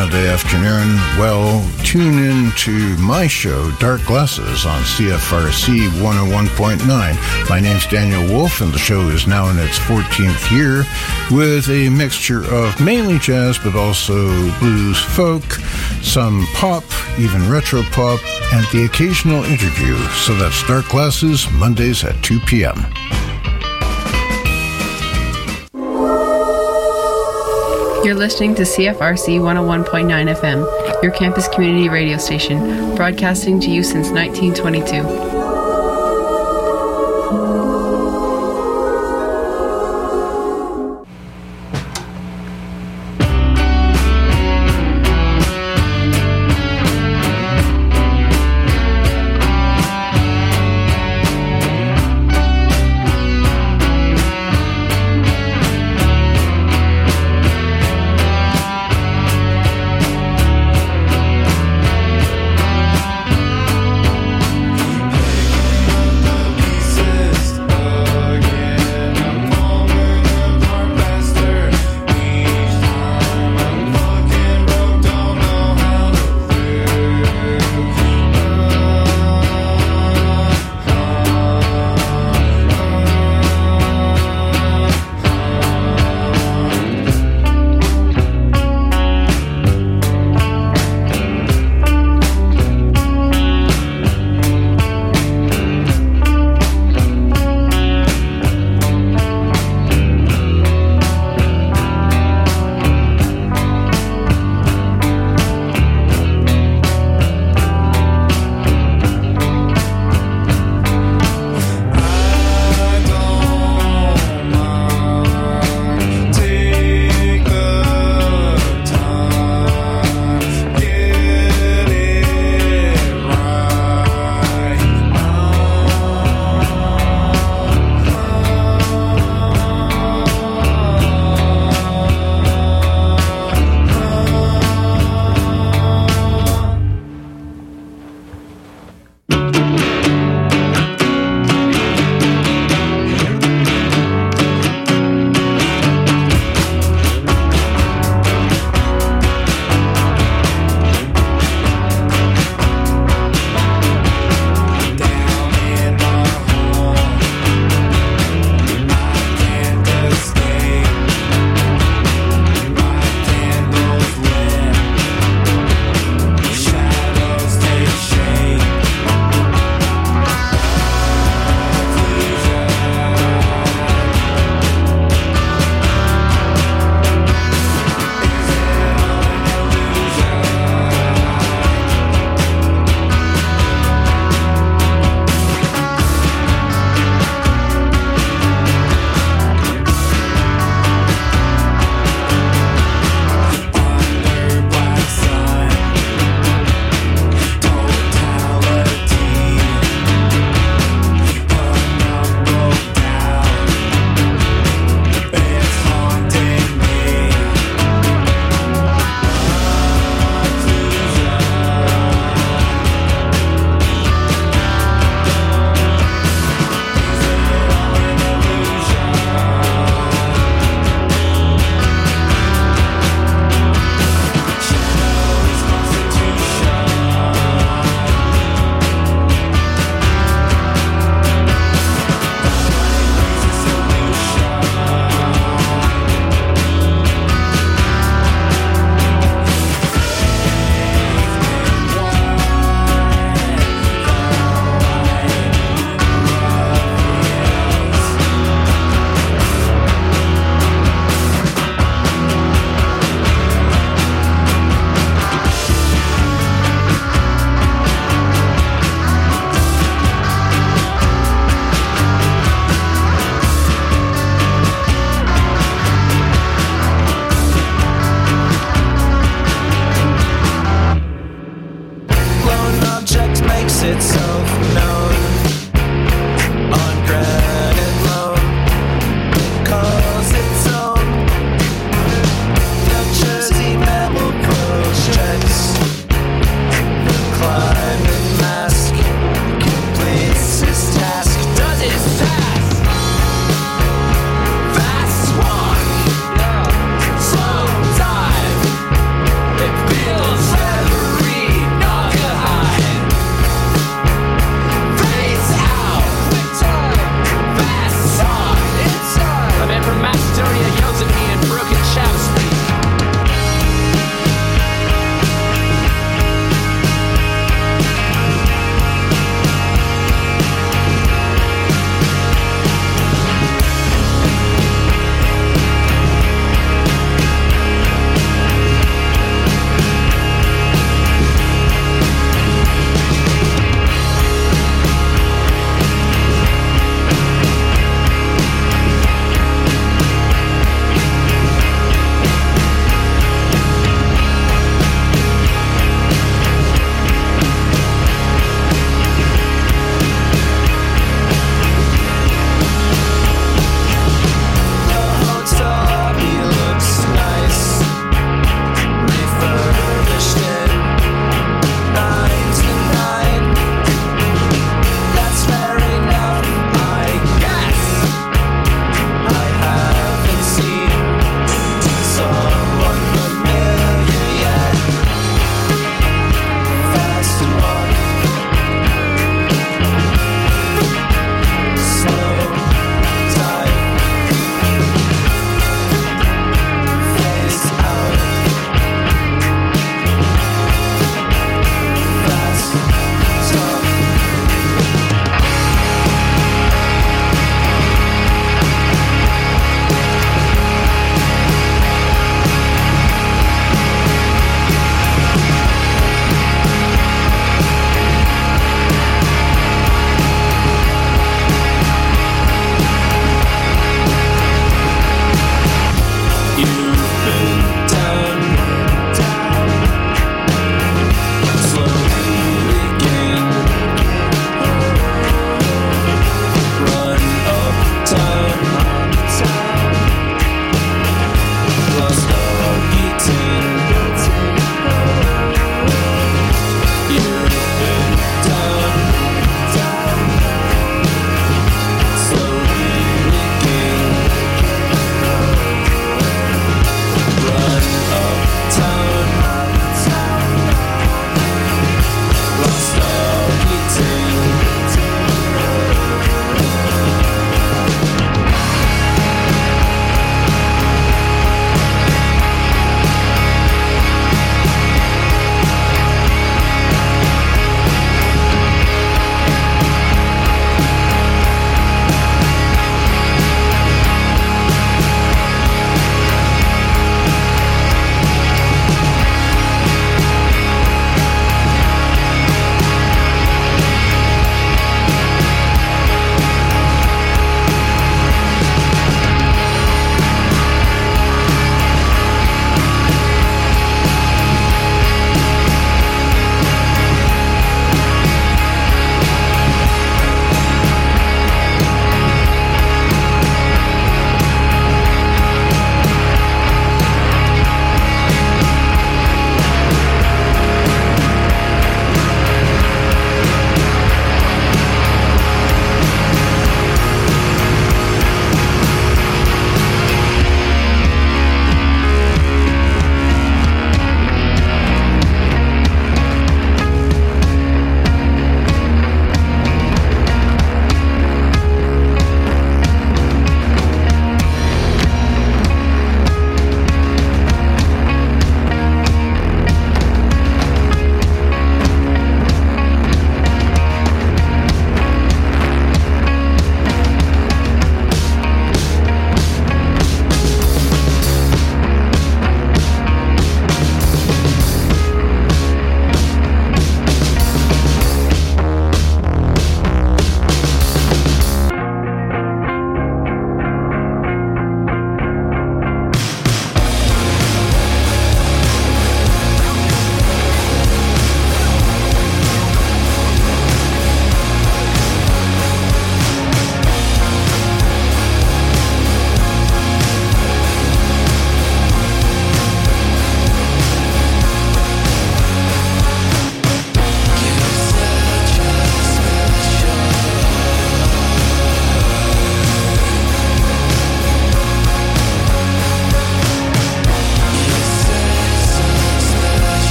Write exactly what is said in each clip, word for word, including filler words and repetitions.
Monday afternoon? Well, tune in to my show, Dark Glasses, on C F R C one oh one point nine. My name's Daniel Wolf, and the show is now in its fourteenth year, with a mixture of mainly jazz, but also blues, folk, some pop, even retro pop, and the occasional interview. So that's Dark Glasses, Mondays at two p.m. You're listening to C F R C one oh one point nine F M, your campus community radio station, broadcasting to you since nineteen twenty-two.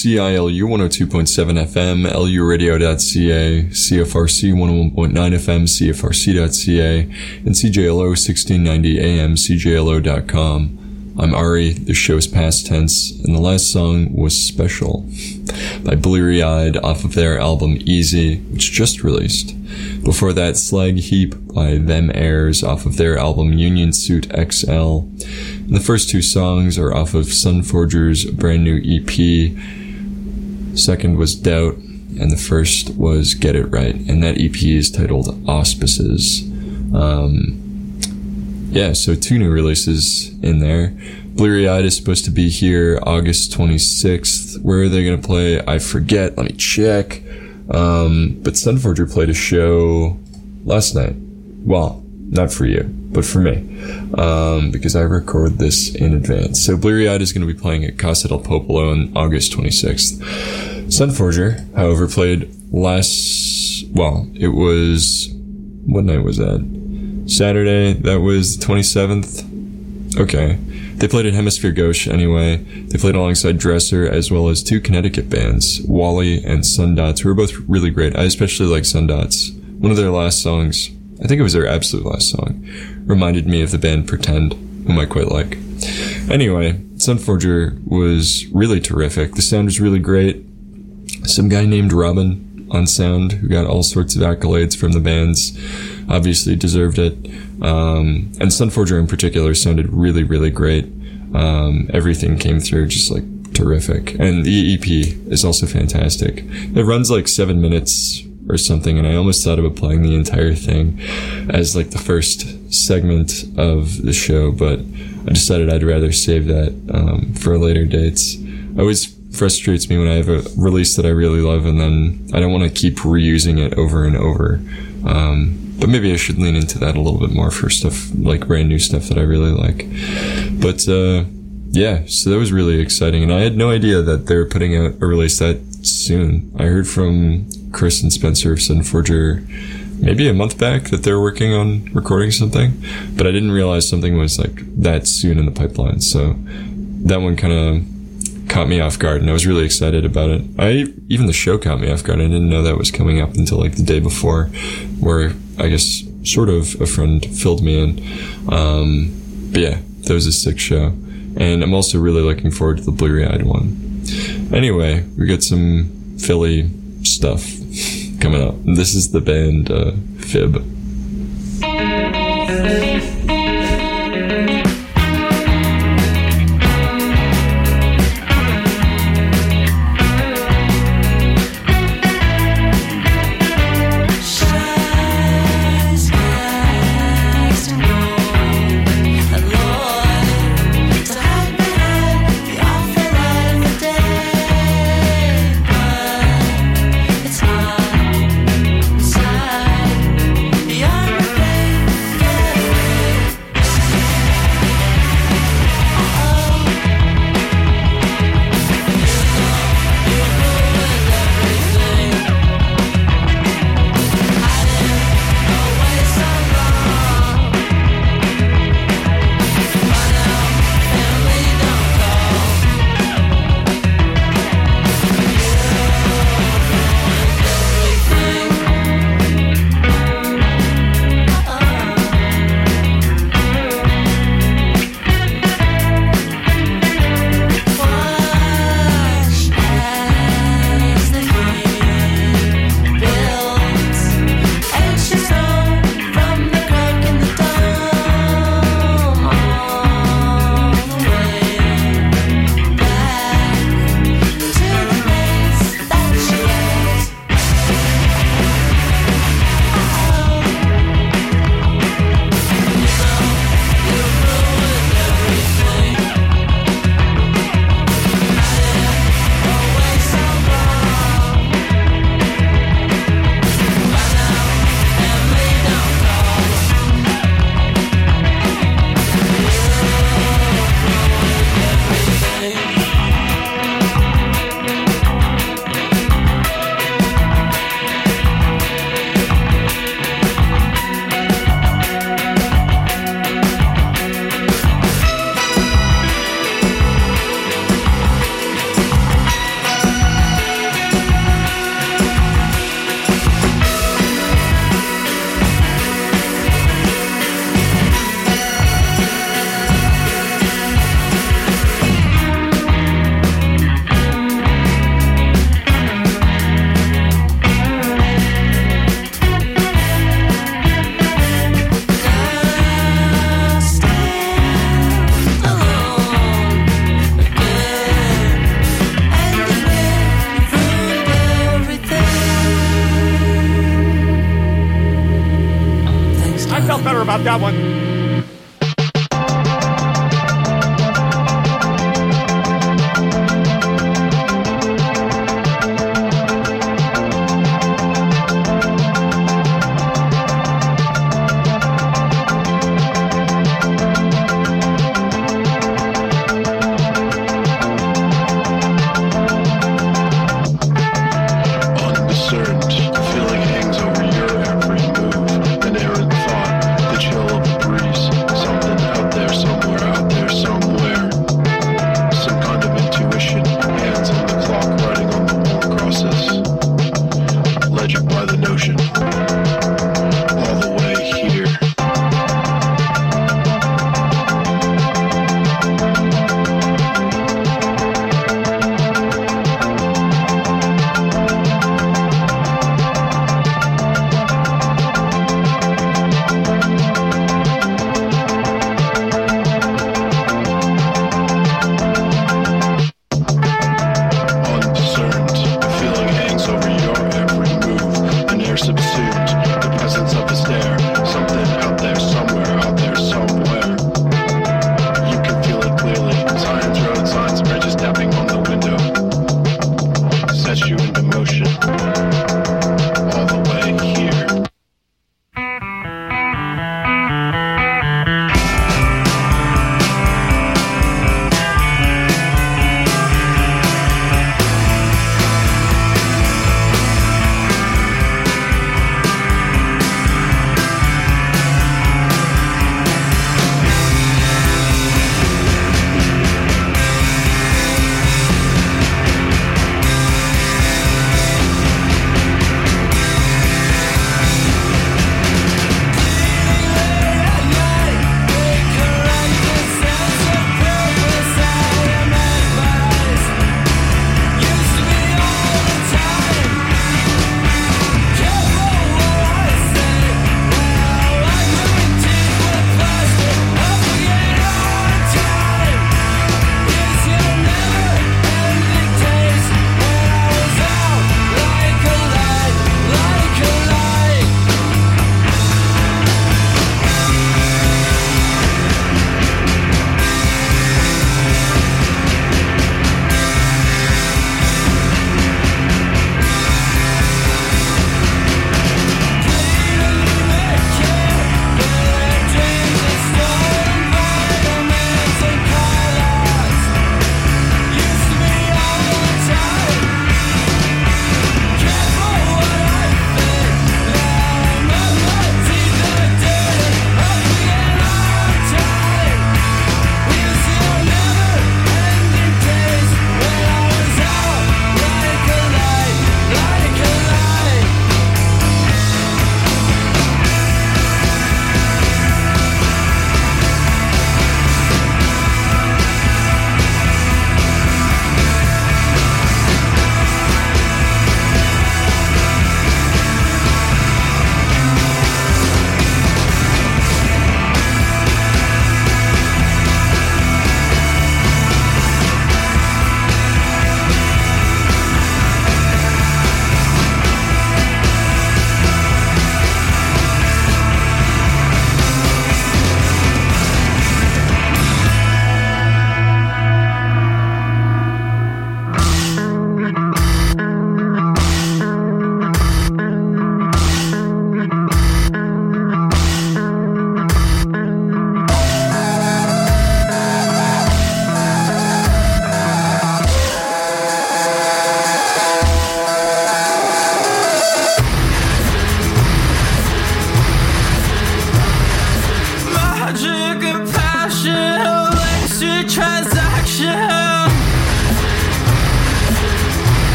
C I L U one oh two point seven F M, L U radio dot C A, C F R C one oh one point nine F M, C F R C dot C A, and C J L O sixteen ninety A M, C J L O dot com. I'm Ari, the show's past tense, and the last song was Special by Bleary Eyed off of their album Easy, which just released. Before that, Slag Heap by Them Airs off of their album Union Suit X L. And the first two songs are off of Sunforger's brand new E P. Second was Doubt, and the first was Get It Right, and that E P is titled Auspices. Um... Yeah, so two new releases in there. Bleary Eyed is supposed to be here August twenty-sixth. Where are they going to play? I forget. Let me check. Um, but Sunforger played a show last night. Well, not for you, but for me. Um, because I record this in advance. So Bleary Eyed is going to be playing at Casa del Popolo on August twenty-sixth. Sunforger, however, played last... Well, it was... What night was that? Saturday, that was the twenty-seventh. Okay. They played at Hemisphere Gauche anyway. They played alongside Dresser as well as two Connecticut bands, Wally and Sundots, who were both really great. I especially like Sundots. One of their last songs, I think it was their absolute last song, reminded me of the band Pretend, whom I quite like. Anyway, Sunforger was really terrific. The sound was really great. Some guy named Robin on sound who got all sorts of accolades from the bands obviously deserved it. Um, and Sunforger in particular sounded really, really great. Um, everything came through just like terrific. And the E P is also fantastic. It runs like seven minutes or something, and I almost thought about playing the entire thing as like the first segment of the show, but I decided I'd rather save that um, for later dates. I always frustrates me when I have a release that I really love and then I don't want to keep reusing it over and over. Um, but maybe I should lean into that a little bit more for stuff like brand new stuff that I really like. But uh, yeah, so that was really exciting, and I had no idea that they were putting out a release that soon. I heard from Chris and Spencer of Sunforger maybe a month back that they were working on recording something, but I didn't realize something was like that soon in the pipeline. So that one kind of caught me off guard, and I was really excited about it. I even the show caught me off guard. I didn't know that was coming up until like the day before, where I guess sort of a friend filled me in. Um, but yeah, that was a sick show, and I'm also really looking forward to the Bleary Eyed one. Anyway, we got some Philly stuff coming up. This is the band uh, Fib. Beyond your faith, get away. I felt better about that one. Feeling hangs over your every move, an errant thought, the chill of the breeze.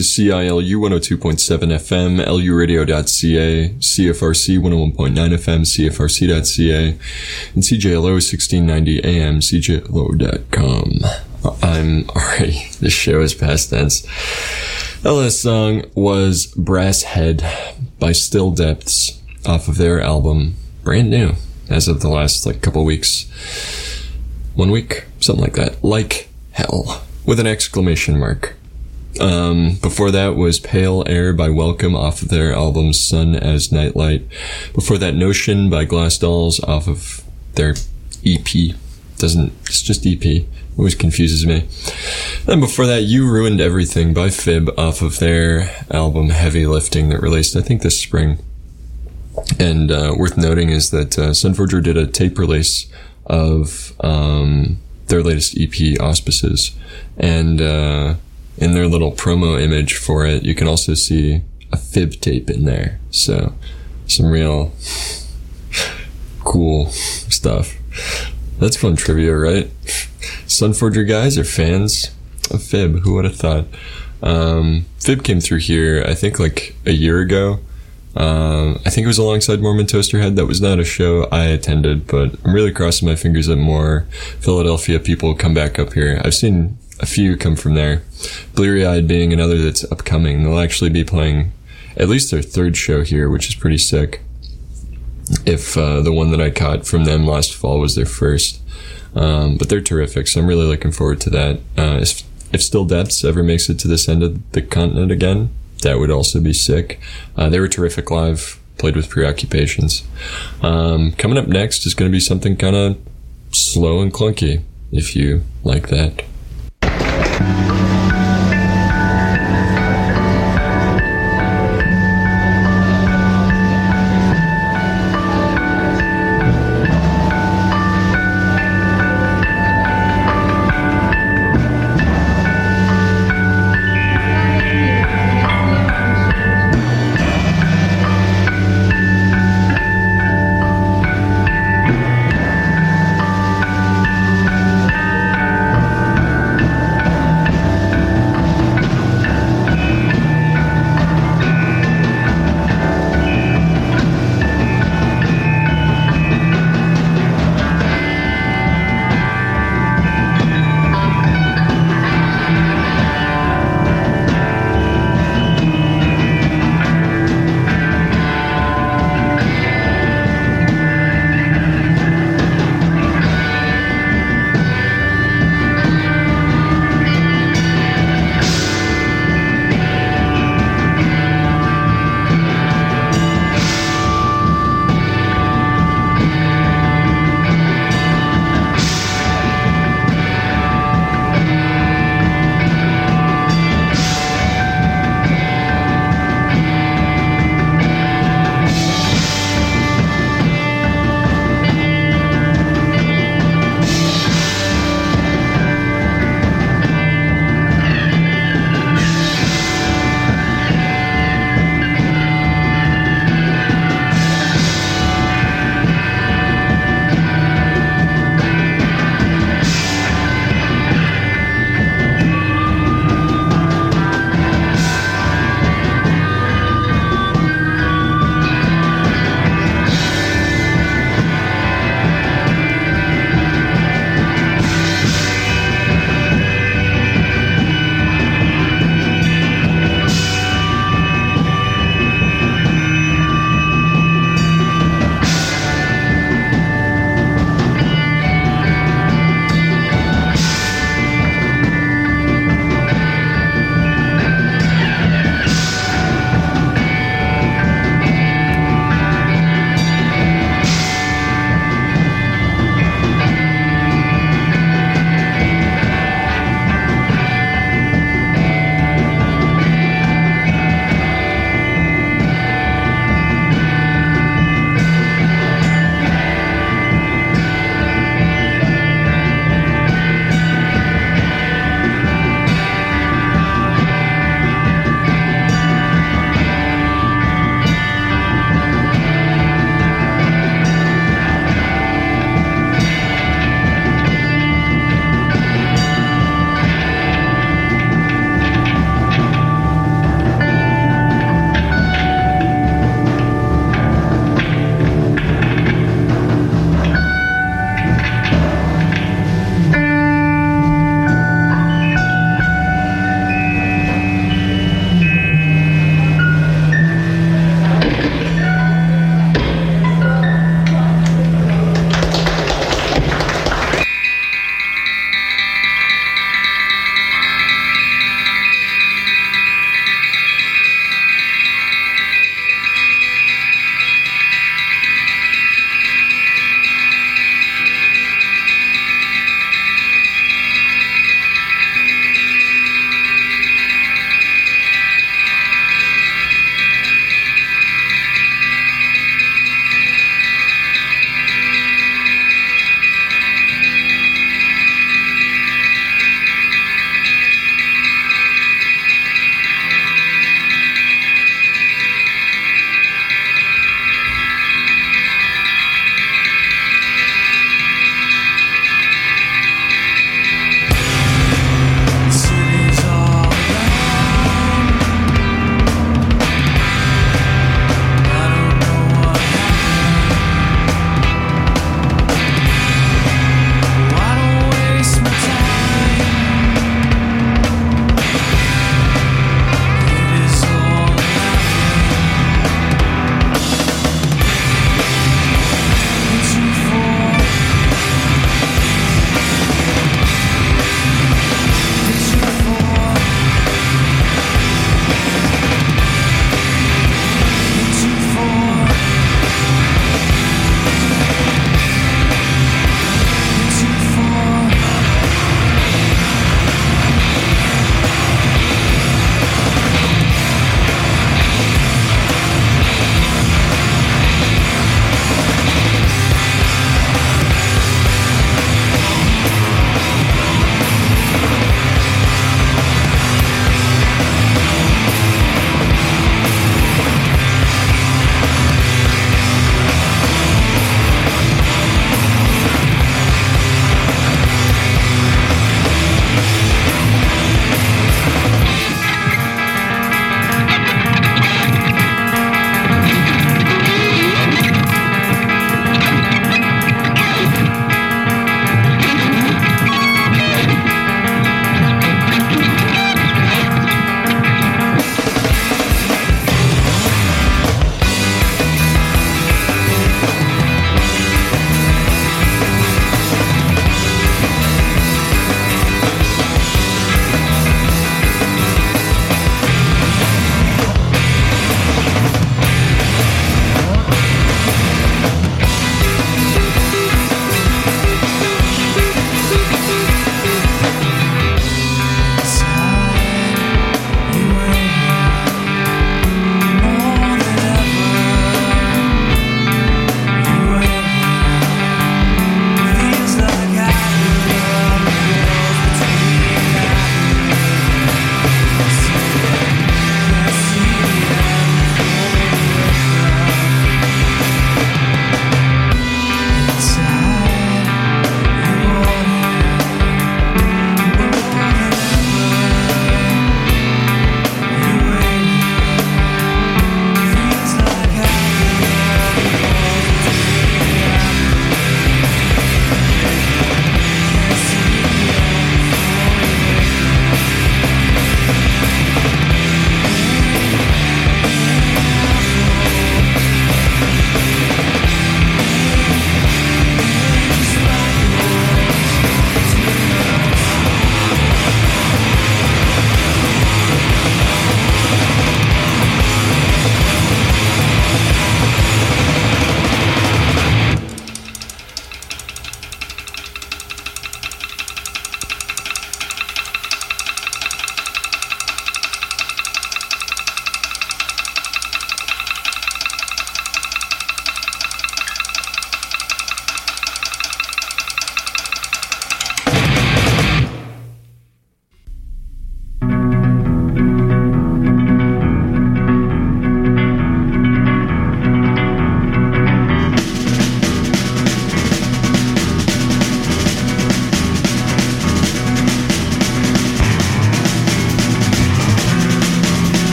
is C I L U one oh two point seven F M, L U radio dot C A, C F R C one oh one point nine F M, C F R C dot C A, and C J L O sixteen ninety A M, C J L O dot com. I'm already, this show is past tense. The last song was Brass Head by Still Depths off of their album, brand new, as of the last like couple weeks. One week? Something like that. Like Hell, with an exclamation mark. Um, before that was Pale Air by Welcome off of their album Sun as Nightlight. Before that, Notion by Glass Dolls off of their E P. Doesn't, it's just E P. Always confuses me. And before that, You Ruined Everything by Fib off of their album Heavy Lifting that released, I think, this spring. And uh, worth noting is that uh, Sunforger did a tape release of um, their latest E P, Auspices. And uh, in their little promo image for it, you can also see a Fib tape in there. So, some real cool stuff. That's fun trivia, right? Sunforger guys are fans of Fib. Who would have thought? Um, Fib came through here, I think, like a year ago. Um, I think it was alongside Mormon Toasterhead. That was not a show I attended, but I'm really crossing my fingers that more Philadelphia people come back up here. I've seen a few come from there. Bleary Eyed being another that's upcoming. They'll actually be playing at least their third show here, which is pretty sick. If uh, the one that I caught from them last fall was their first. Um, but they're terrific, so I'm really looking forward to that. Uh, if, if Still Depths ever makes it to this end of the continent again, that would also be sick. Uh, they were terrific live, played with Preoccupations. Um, coming up next is going to be something kind of slow and clunky, if you like that.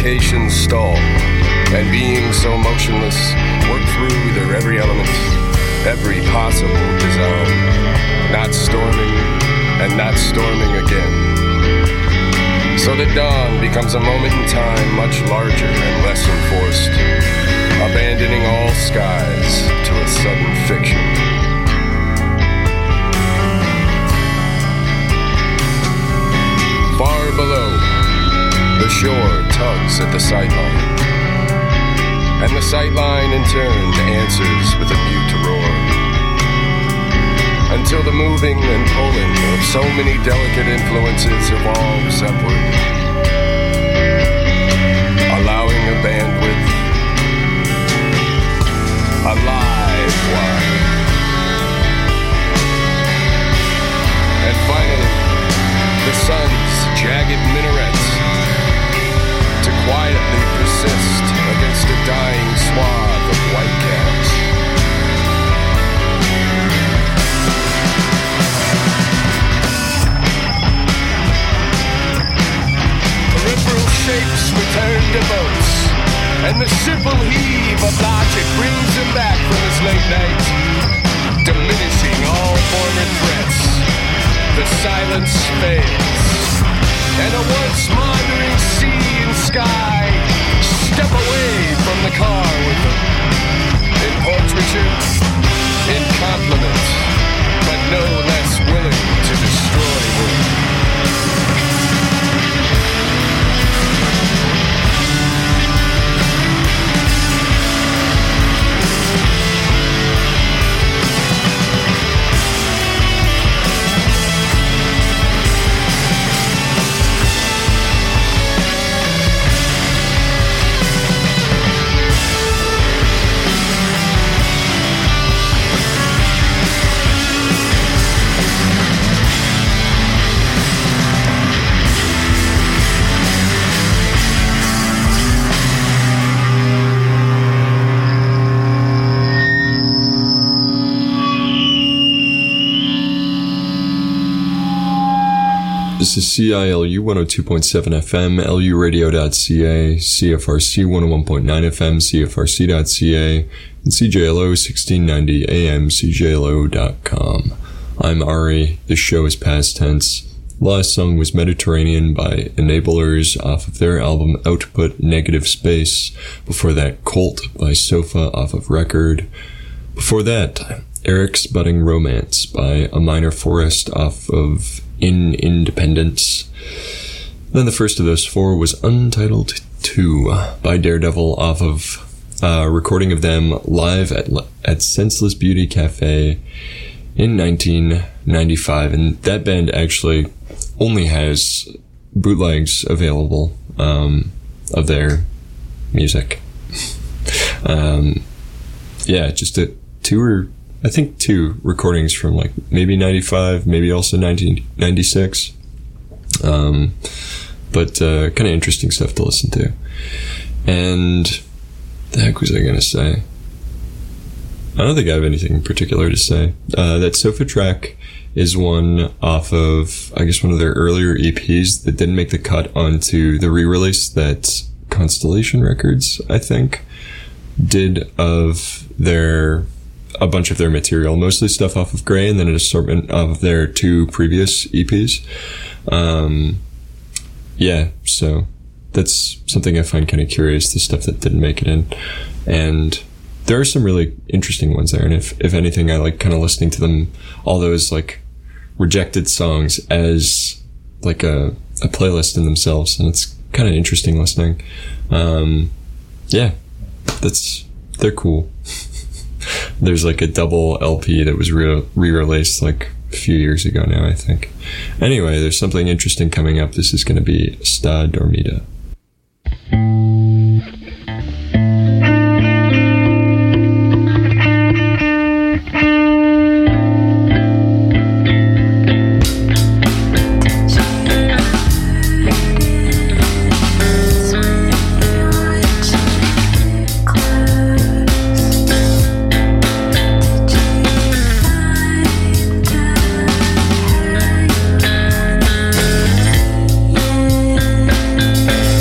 communications stall, and being so motionless, work through their every element, every possible design, not storming and not storming again. So that dawn becomes a moment in time much larger and less enforced, abandoning all skies to a sudden fiction. Far below, the shore tugs at the sightline, and the sightline in turn answers with a mute roar, until the moving and pulling of so many delicate influences evolves upward, allowing a bandwidth, a live wire. And finally, the sun's jagged minarets to quietly persist against a dying swath of white caps. Peripheral shapes return to boats, and the simple heave of logic brings him back from his late night, diminishing all former threats. The silence fades, and a once monitoring sea and sky step away from the car with them. In portraiture, in compliment, but no less willing to destroy them. This is C I L U one oh two point seven F M, L U radio dot C A, C F R C one oh one point nine F M, C F R C dot C A, and C J L O sixteen ninety A M, C J L O dot com. I'm Ari. This show is past tense. Last song was Mediterranean by Enablers off of their album Output Negative Space. Before that, Colt by Sofa off of Record. Before that, Eric's Budding Romance by A Minor Forest off of In Independence. Then the first of those four was Untitled two by Daredevil off of a recording of them live at at Senseless Beauty Cafe in nineteen ninety-five. And that band actually only has bootlegs available um, of their music. um, yeah, just a two or I think two recordings from like maybe ninety-five, maybe also nineteen ninety-six. Um, but uh, kind of interesting stuff to listen to. And the heck was I going to say? I don't think I have anything in particular to say. Uh, that Sofa track is one off of, I guess, one of their earlier E Ps that didn't make the cut onto the re-release that Constellation Records, I think, did of their... a bunch of their material, mostly stuff off of Grey, and then an assortment of their two previous E Ps. Um, yeah, so that's something I find kind of curious, the stuff that didn't make it in. And there are some really interesting ones there, and if, if anything, I like kind of listening to them, all those like rejected songs as like a, a playlist in themselves, and it's kind of interesting listening. Um, yeah, that's, they're cool. There's like a double L P that was re- re-released like a few years ago now, I think. Anyway, there's something interesting coming up. This is going to be Sta Dormida. Yeah.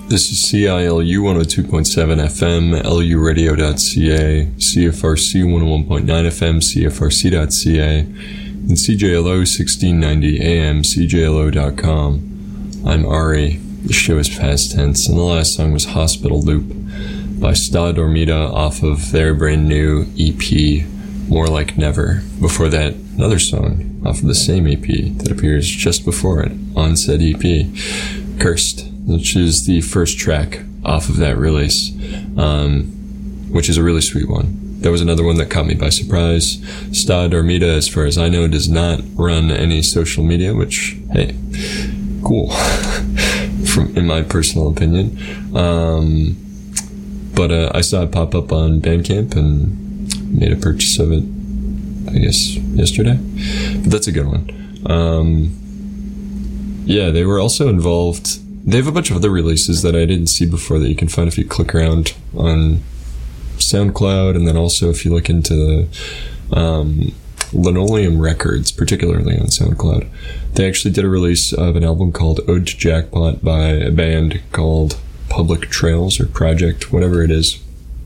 This is C I L U one oh two point seven F M, L U radio dot C A, C F R C one oh one point nine F M, C F R C dot C A, and C J L O sixteen ninety A M, C J L O dot com. I'm Ari. The show is past tense, and the last song was Hospital Loop by Sta Dormida off of their brand new E P, More Like Never. Before that, another song off of the same E P that appears just before it on said E P, Cursed, which is the first track off of that release, um, which is a really sweet one. That was another one that caught me by surprise. Sta Dormida, as far as I know, does not run any social media, which, hey, cool, from in my personal opinion. Um, but uh, I saw it pop up on Bandcamp and made a purchase of it, I guess, yesterday. But that's a good one. Um, yeah, they were also involved. They have a bunch of other releases that I didn't see before that you can find if you click around on SoundCloud, and then also if you look into um, Linoleum Records, particularly on SoundCloud. They actually did a release of an album called Ode to Jackpot by a band called Public Trails, or Project, whatever it is.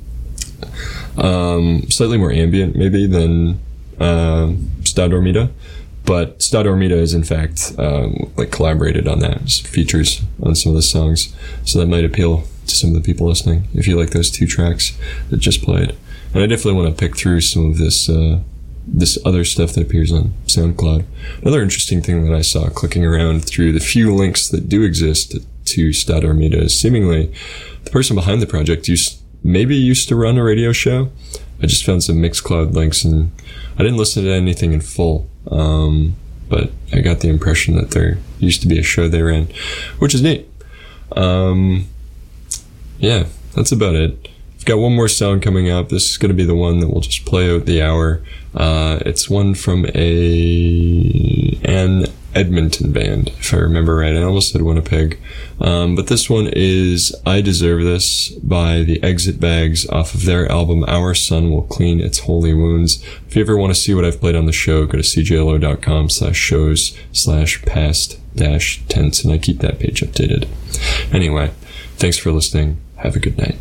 Um, slightly more ambient, maybe, than uh, Sta Dormida. But Sta Dormida is, in fact, um, like collaborated on that, features on some of the songs. So that might appeal to some of the people listening, if you like those two tracks that just played. And I definitely want to pick through some of this uh, this other stuff that appears on SoundCloud. Another interesting thing that I saw clicking around through the few links that do exist to Sta Dormida is seemingly the person behind the project used, maybe used to run a radio show. I just found some Mixcloud links, and I didn't listen to anything in full. Um, but I got the impression that there used to be a show they ran, which is neat. Um, yeah, that's about it. I've got one more sound coming up. This is going to be the one that will just play out the hour. Uh, it's one from a an Edmonton band, if I remember right. I almost said Winnipeg. Um, but this one is I Deserve This by the Exit Bags off of their album Our Sun Will Clean Its Holy Wounds. If you ever want to see what I've played on the show, go to C J L O dot com slash shows slash past dash tense, and I keep that page updated. Anyway, thanks for listening. Have a good night.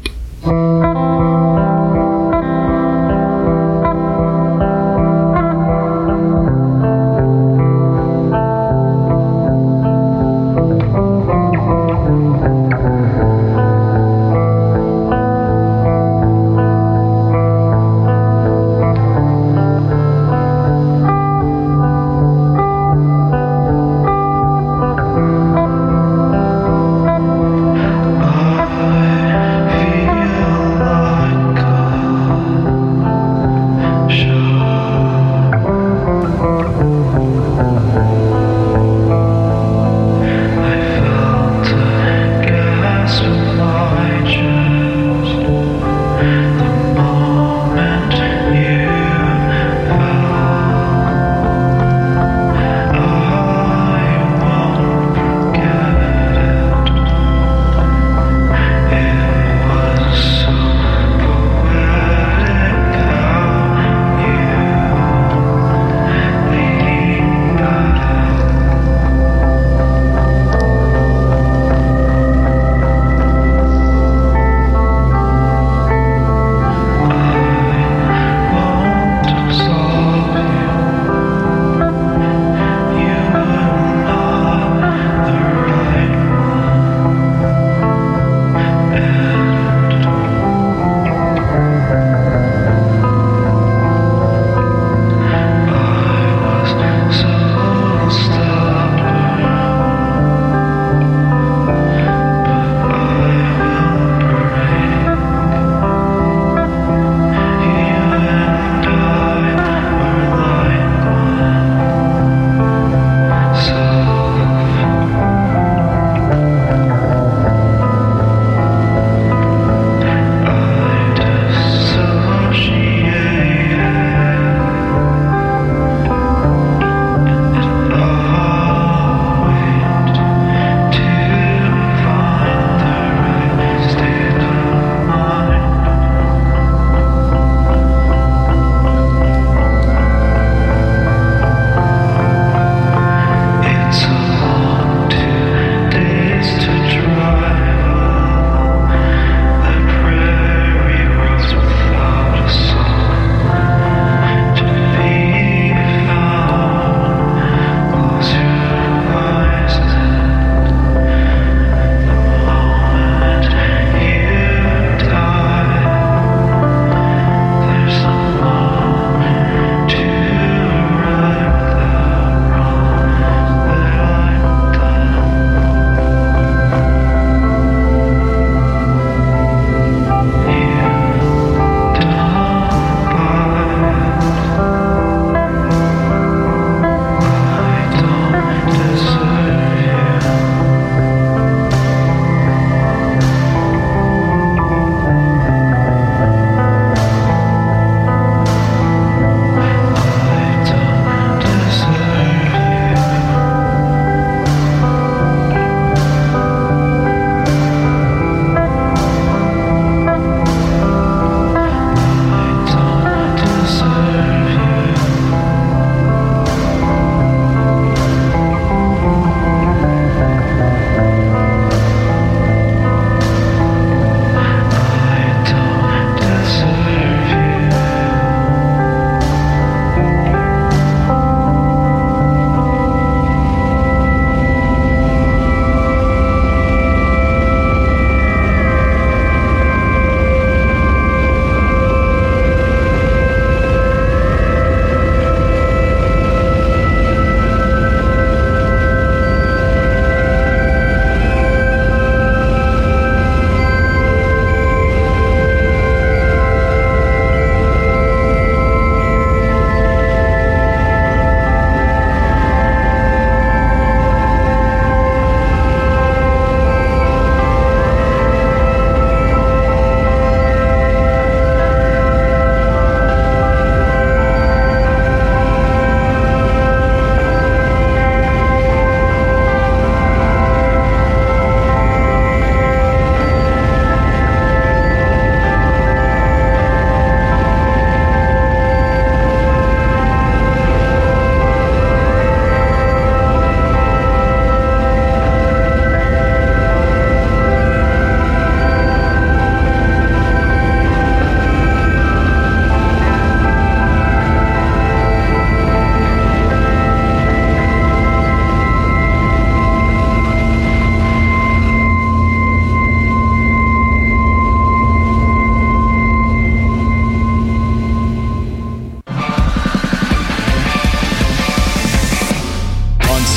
I feel like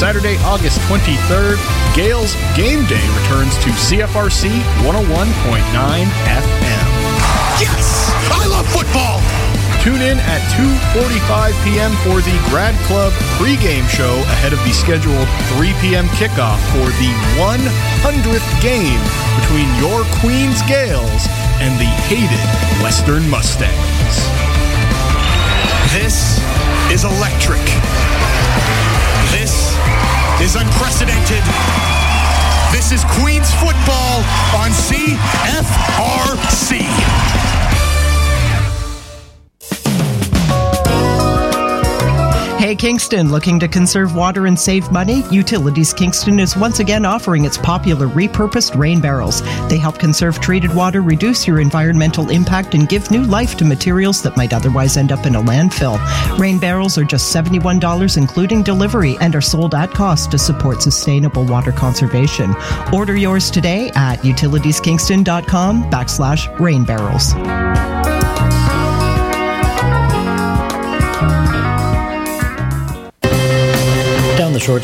Saturday, August twenty-third, Gales Game Day returns to C F R C one oh one point nine F M. Yes! I love football! Tune in at two forty-five p.m. for the Grad Club pregame show ahead of the scheduled three p.m. kickoff for the one hundredth game between your Queens Gales and the hated Western Mustangs. This is electric. This is unprecedented. This is Queens football on C F R C. Hey Kingston, looking to conserve water and save money? Utilities Kingston is once again offering its popular repurposed rain barrels. They help conserve treated water, reduce your environmental impact, and give new life to materials that might otherwise end up in a landfill. Rain barrels are just seventy-one dollars including delivery and are sold at cost to support sustainable water conservation. Order yours today at utilitieskingston.com backslash rain barrels.